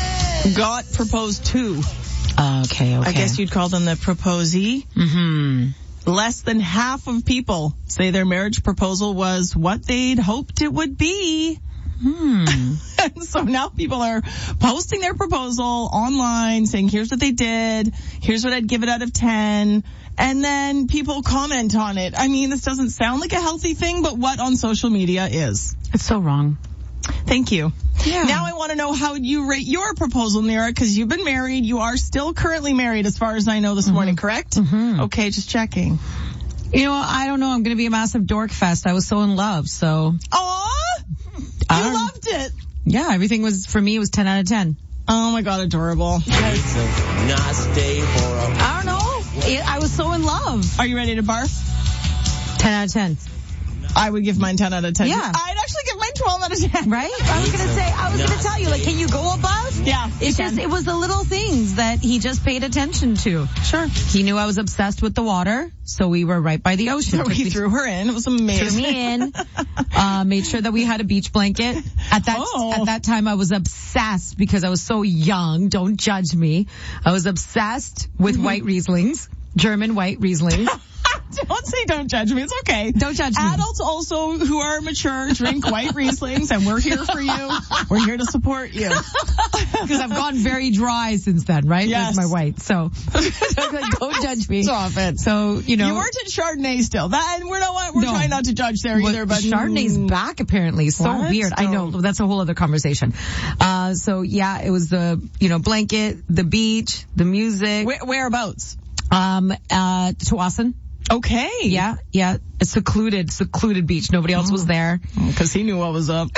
Got proposed to. Okay, okay. I guess you'd call them the proposee. Mm-hmm. Less than half of people say their marriage proposal was what they'd hoped it would be. Hmm. And so now people are posting their proposal online saying, here's what they did. Here's what I'd give it out of ten. And then people comment on it. I mean, this doesn't sound like a healthy thing, but what on social media is? It's so wrong. Thank you. Yeah. Now I want to know how you rate your proposal, Nira, because you've been married. You are still currently married as far as I know this mm-hmm. morning, correct? Mm-hmm. Okay, just checking. You know, I don't know. I'm going to be a massive dork fest. I was so in love, so. Aw! You um, loved it. Yeah, everything was, for me, it was ten out of ten. Oh my God, adorable. It's a nice day for a... I don't know. It, I was so in love. Are you ready to barf? ten out of ten. I would give mine ten out of ten. Yeah. I'd actually give mine twelve out of ten. Right? I was going to say, I was going to tell you, like, can you go above? Yeah. It's just, it was the little things that he just paid attention to. Sure. He knew I was obsessed with the water, so we were right by the ocean. So he threw her in. It was amazing. Threw me in. uh, made sure that we had a beach blanket. At that, oh. at that time, I was obsessed because I was so young. Don't judge me. I was obsessed with mm-hmm. white Rieslings. German white Rieslings. Don't say don't judge me. It's okay. Don't judge me. Adults also who are mature drink white Rieslings, and we're here for you. We're here to support you. Because I've gone very dry since then, right? Yes. With my white. So don't judge me. Stop it. So, you know. You weren't at Chardonnay still. That, and we're not, we're no. trying not to judge there either, but. Chardonnay's back apparently. So what? weird. I know. That's a whole other conversation. Uh, so yeah, it was the, you know, blanket, the beach, the music. Where, whereabouts? Um, uh, Tawasin. Okay. Yeah, yeah. A secluded, secluded beach. Nobody else was there. Because he knew what was up.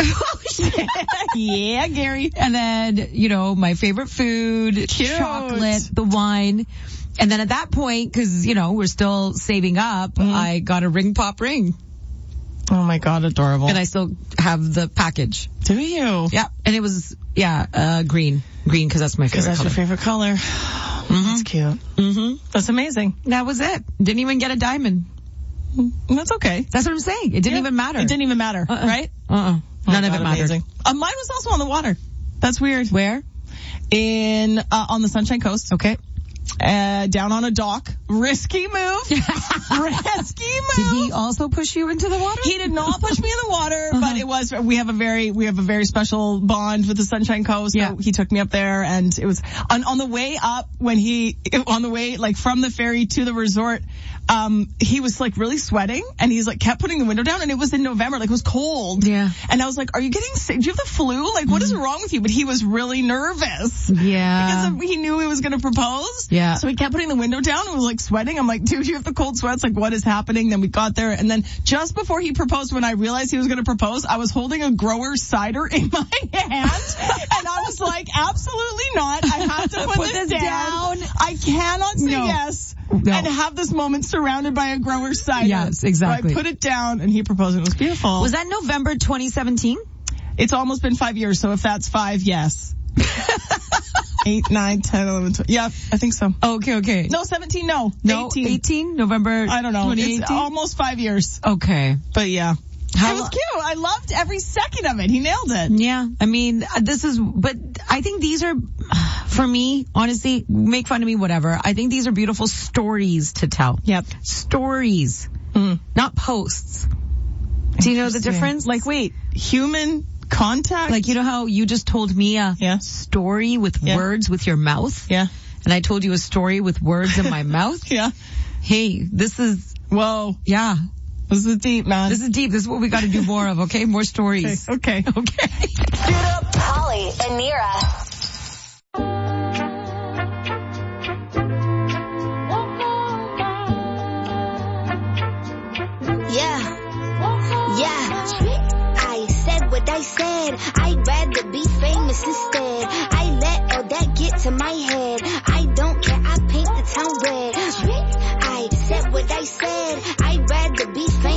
Yeah, Gary. And then, you know, my favorite food, Cute. chocolate, the wine. And then at that point, because, you know, we're still saving up, mm. I got a ring pop ring. Oh my God, adorable. And I still have the package. Do you? Yeah. And it was, yeah, uh, green. Green, because that's my favorite Because that's color. your favorite color. Mm-hmm. That's cute. Mm-hmm. That's amazing. That was it. Didn't even get a diamond. That's okay. That's what I'm saying. It didn't yeah. even matter. It didn't even matter, uh-uh. right? Uh-uh. Oh None God, of it mattered. Amazing. Uh, mine was also on the water. That's weird. Where? In, uh, on the Sunshine Coast. Okay. Uh, down on a dock. Risky move. Risky move. Did he also push you into the water? He did not push me in the water, uh-huh. but it was, we have a very, we have a very special bond with the Sunshine Coast. Yeah. So he took me up there, and it was on, on the way up when he, on the way, like from the ferry to the resort, um, he was like really sweating, and he's like kept putting the window down, and it was in November, like it was cold. Yeah. And I was like, are you getting sick? Do you have the flu? Like, what is wrong with you? But he was really nervous. Yeah. Because of, he knew he was going to propose. Yeah. So he kept putting the window down and was like sweating. I'm like, dude, you have the cold sweats. Like, what is happening? Then we got there, and then just before he proposed, when I realized he was going to propose, I was holding a grower cider in my hand, and I was like, absolutely not. I have to put, put this, this down. down. I cannot say No. yes No. and have this moment surrounded by a grower cider. Yes, exactly. So I put it down, and he proposed. It was beautiful. Was that November twenty seventeen? It's almost been five years, so if that's five, yes. Eight, nine, ten, eleven, twelve. Yeah, I think so. Okay, okay. No, seventeen, no. No, eighteen. eighteen? November I don't know. twenty eighteen? It's almost five years. Okay. But yeah. How it was lo- cute. I loved every second of it. He nailed it. Yeah, I mean, this is, but I think these are, for me, honestly, make fun of me, whatever. I think these are beautiful stories to tell. Yep. Stories, mm. not posts. Do you know the difference? Like, wait, human contact? Like, you know how you just told me a yeah. story with yeah. words with your mouth? Yeah. And I told you a story with words in my mouth? Yeah. Hey, this is, whoa. Yeah. This is deep, man. This is deep. This is what we got to do more of, okay? More stories. Okay. Okay. okay. Holly and Nira. Yeah. Yeah. I said what I said. I'd rather be famous instead. I let all that get to my head. I don't care. I paint the town red. I said what I said. I'd rather be famous.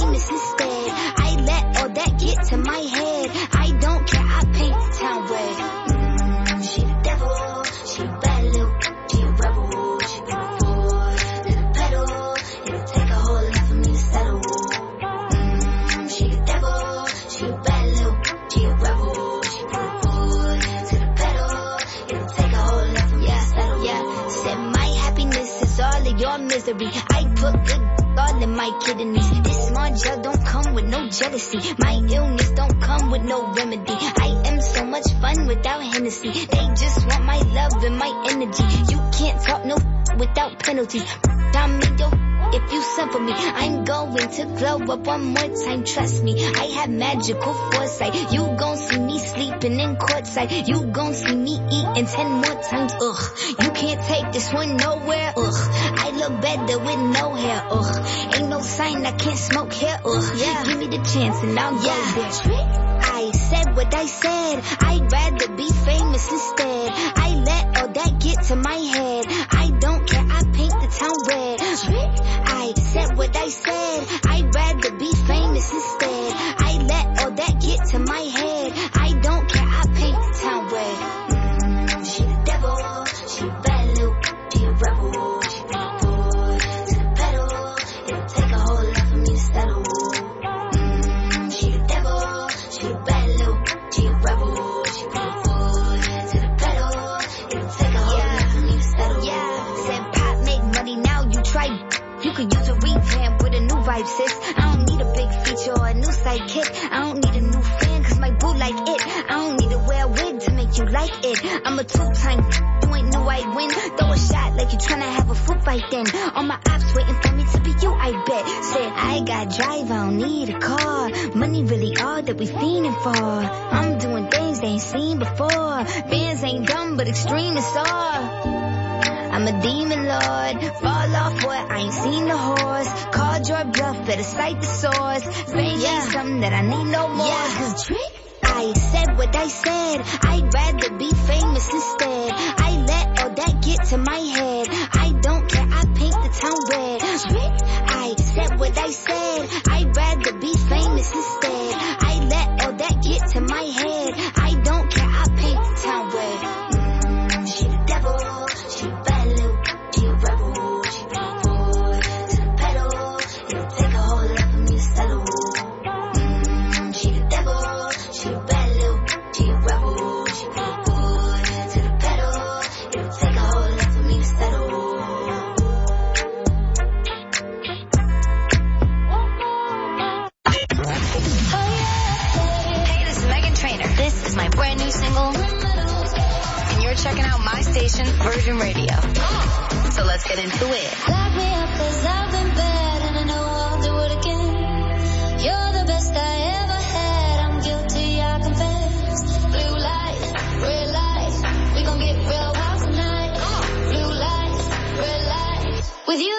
misery. I put good all in my kidneys. This small gel don't come with no jealousy. My illness don't come with no remedy. I am so much fun without Hennessy. They just want my love and my energy. You can't talk no without penalties. I'm in your if you send for me, I'm going to glow up one more time, trust me. I have magical foresight. You gon' see me sleeping in courtside. You gon' see me eating ten more times, ugh. You can't take this one nowhere, ugh. I look better with no hair, ugh. Ain't no sign I can't smoke here, ugh. Yeah. Give me the chance and I'll yeah. go there. I said what I said. I'd rather be famous instead. I let all that get to my head. I don't care, I paint the town red. I said what I said. I'd rather be famous instead. I let all that get to my head. I don't care, I paint the town red. Mm, she the devil, she a bad little, she a rebel, she be the boy to the pedal. It'll take a whole lot for me to settle. Mm, she the devil, she a bad little, she a rebel, she be the boy to the pedal. It'll take a whole yeah. lot for me to settle. Yeah, said pop make money now, you try. You could use a revamp with a new vibe, sis. I don't need a big feature or a new sidekick. I don't need a new fan, cause my boo like it. I don't need to wear a wig to make you like it. I'm a two-time, you ain't know I'd win. Throw a shot like you tryna have a foot fight then. All my ops waiting for me to be you, I bet. Said, I got drive, I don't need a car. Money really all that we fiending for. I'm doing things they ain't seen before. Bands ain't dumb, but extreme is all. I'm a demon lord, fall off what, I ain't seen the horse. Called your bluff, better cite the source. Fame yeah. ain't something that I need no more. Yeah, cause trick, I said what I said. I'd rather be famous instead. I let all that get to my head. I don't care, I paint the town red. Trick, I said what I said. I'd rather be famous instead. I let all that get to my head. I don't care, I paint the town red. Mm, she the devil, she bad. Checking out my station, Virgin Radio. So let's get into it. Lock me up 'cause I've been bad and I know I'll do it again. You're the best I ever had. I'm guilty, I confess. Blue light, red light. We gon' get real wild tonight. Blue light, red light. With you.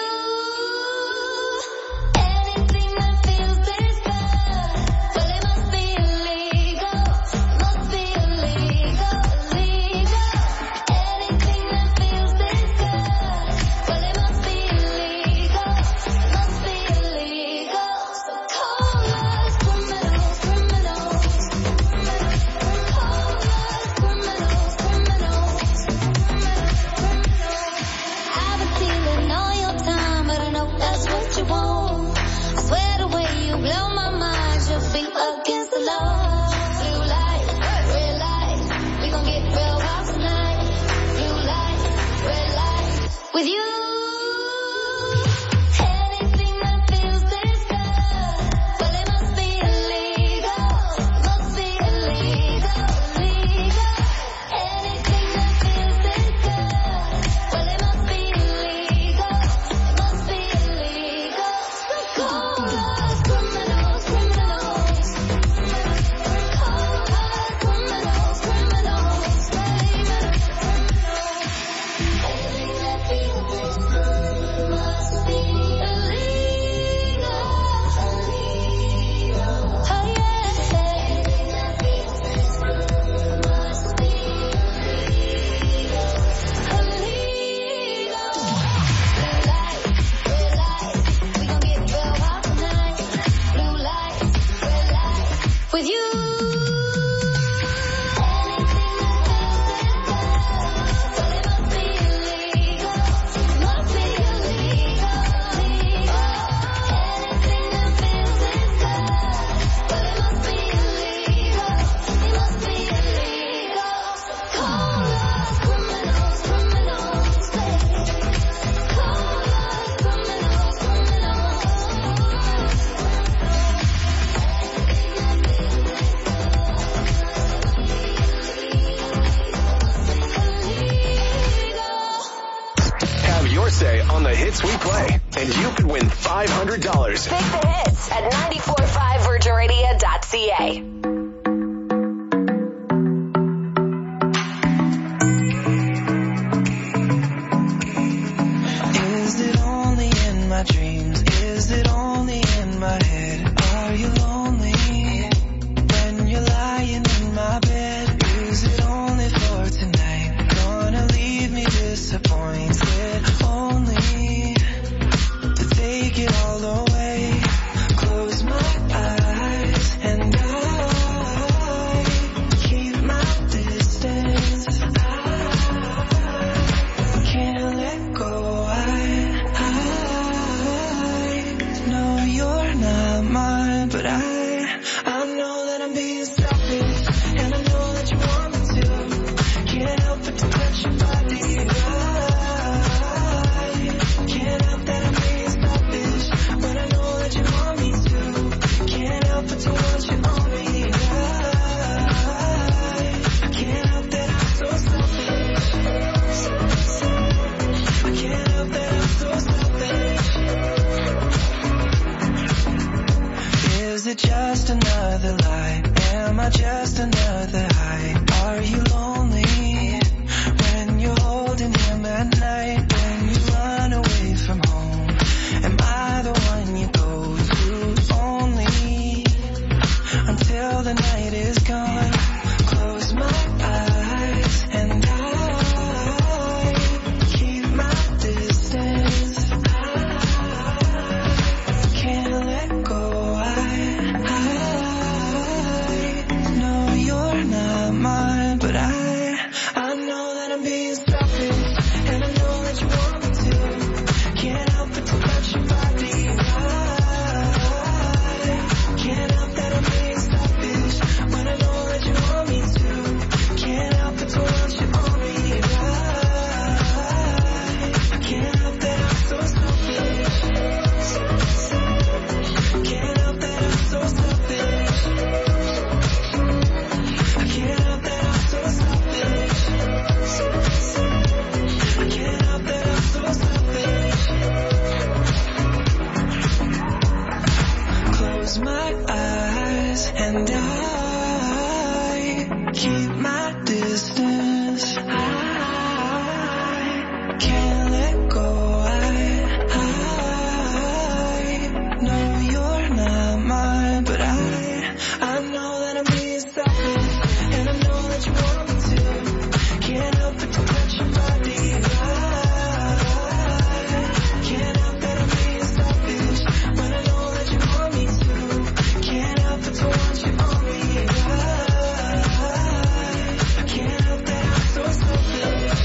hits we play, and you could win five hundred dollars. Pick the hits at nine four five virgin radio dot c a. Is it only in my dreams? Is it only in my head? Are you lonely when you're lying in my bed? Is it only for tonight? Gonna leave me disappointed only to take it all away. Close my eyes and I keep my distance. I can't let go. I, I know you're not mine, but I, I know that I'm being selfish, and I know that you want me to. Can't help but to touch your body. I can't help that I'm being selfish, but I know that you want me to. Can't help but to want you on me. I can't help that I'm so selfish. I can't help that I'm so selfish. Is it just another lie? Am I just another high? Are you lonely when you're holding him at night? When you run away from home, am I the one you go to only until the night is gone? Close my eyes and I keep my distance. I can't let go. I, I know you're not mine, but I, I know that I'm being selfish, and I know that you want me to. Can't help but to touch your body. I can't help that I'm being selfish, when I know that you want me to. Can't help but to want you on me. I can't help that I'm so selfish. Can't help that I'm so selfish. I can't help that I'm so selfish. I can't help that I'm so selfish. Close my eyes and I keep my distance. I can't let go. I, I know you're not mine, but I, I know that I'm being selfish, and I know that you want me to. Can't help but to touch your body. I can't help that I'm being selfish, when I know that you want me to. Can't help but to want you on me. I can't help that I'm so selfish.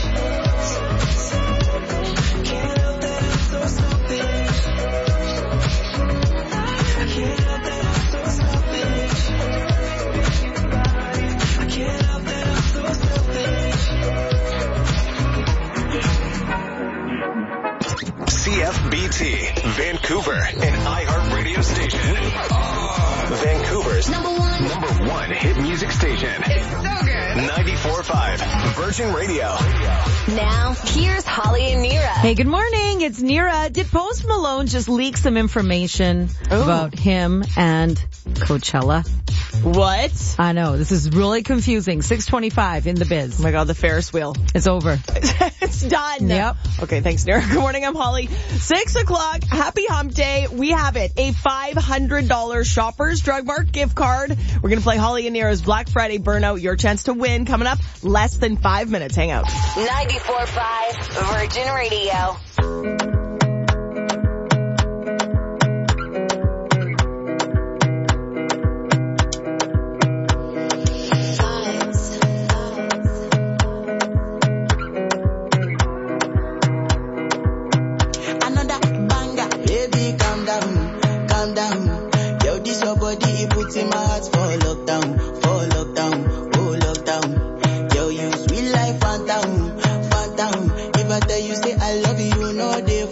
Can't help that I'm so selfish. I can't help that I'm so selfish. I can't help that I'm so selfish. C F B T, Vancouver, an iHeart radio station. Vancouver's number one, number one hit music station. It's so good. ninety-four point five Virgin Radio. Now, here's Holly and Nira. Hey, good morning. It's Nira. Did Post Malone just leak some information about him and Coachella? What? I know. This is really confusing. six twenty-five in the biz. Oh my God, the Ferris wheel. It's over. It's done. Yep. Okay, thanks, Nira. Good morning, I'm Holly. Six o'clock, happy hump day. We have it. A five hundred dollars Shoppers Drug Mart gift card. We're going to play Holly and Nira's Black Friday Burnout. Your chance to win coming up less than five minutes. Hang out. ninety-four point five Virgin Radio. Another banger, baby, calm down, calm down. Yo, this your body, it puts in my heart for lockdown, for lockdown, oh lockdown. Yo, you sweet life, phantom, phantom. If I tell you say I love you, you know they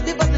body, but